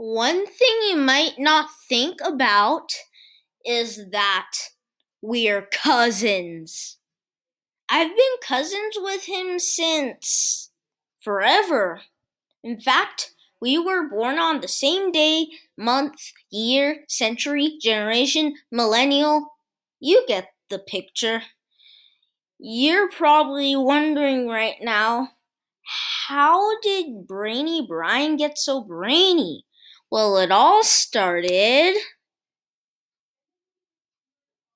One thing you might not think about is that we're cousins. I've been cousins with him since forever. In fact, we were born on the same day, month, year, century, generation, millennial. You get the picture. You're probably wondering right now, how did Brainy Brian get so brainy? Well, it all started